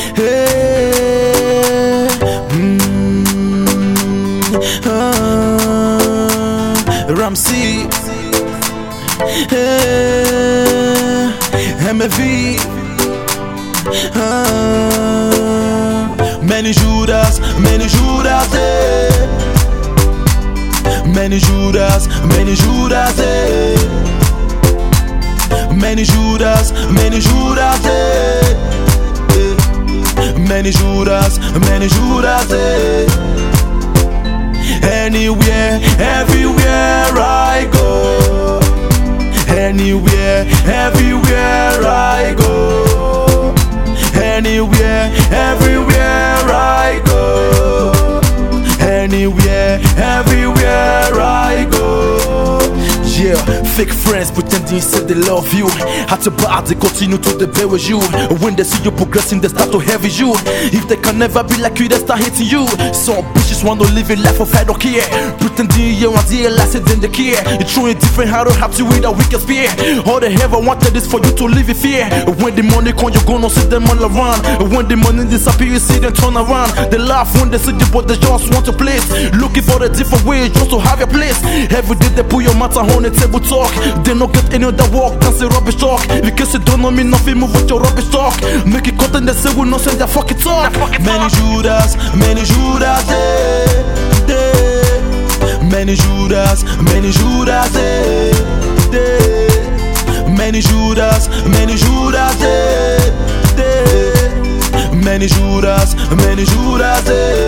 Hey, Ramsey, hey, MV, many Judas, many Judas, many Judas, many Judas, many Judas, many Judas, many Judas, many Judas. Anywhere, everywhere I go. Anywhere, everywhere I go. Anywhere, everywhere I go. Anywhere, everywhere I go. Yeah, fake friends pretending say they love you. At your bar they continue to debate with you. When they see you progressing they start to heavy you. If they can never be like you they start hating you. Some bitches want to live a life of I don't care. Pretending you want the last than they care. You're throwing different how to have to with a wicked fear. All they ever wanted is for you to live in fear. When the money come you gonna see them all around. When the money disappear you see them turn around. They laugh when they see you but they just want to place. Looking for a different way just to have your place. Every day they put your matter on the table talk. They don't get any other work than say rubbish talk. Because you don't know me nothing move with your rubbish talk. Make it cut and they say we no send their fucking talk. Many Judas, many Judas, many Judas, many Judas, many Judas, many Judas, many Judas, many Judas.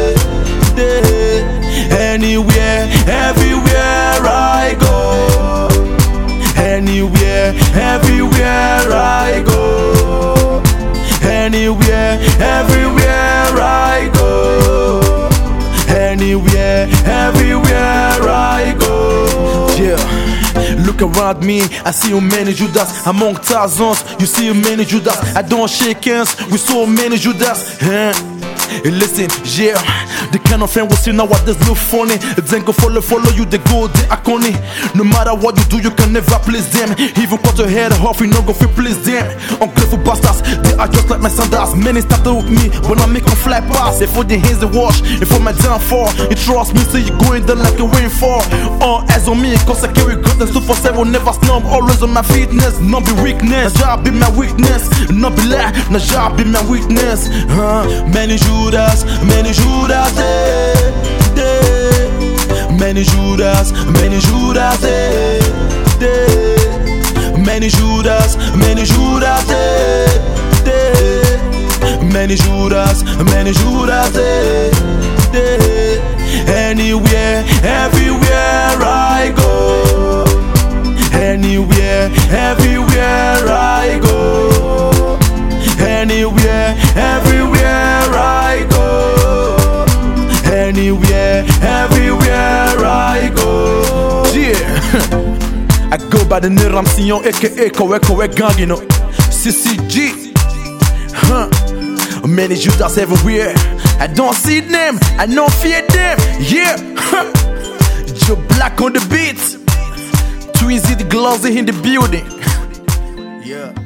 Anywhere, everywhere I go. Anywhere, everywhere I go. Anywhere, everywhere I go. Anywhere, everywhere I go. Yeah. Look around me, I see you many Judas. Among thousands, you see you many Judas. I don't shake hands with so many Judas. Listen, yeah, the kind of friend we see nowadays look funny. Then go follow you, they go, they are corny. No matter what you do, you can never please them. Even cut your head off, you not go feel please them. Ungrateful bastards, they are just like my sandals. Many started with me, when I make them fly past. If for the hands they wash, if for my downfall, you trust me, so you going down like a rainfall. All eyes on me, cause I carry greatness. 247, never snub, always on my fitness. Not be weakness, na job be my weakness. Not be lie, na job be my weakness. Many Judas, many Judas, many Judas, many Judas, many Judas, many Judas, many Judas, many Judas. Anywhere, everywhere I go. Anywhere, everywhere I go. Anywhere, everywhere I go. Anywhere, everywhere I go. Yeah. I go by the name Ramsey, aka correct gang, you know. CCG. Many Judas everywhere. I don't see them, I don't fear them. Yeah. Joe Black on the beat. Too easy the gloves in the building. Yeah.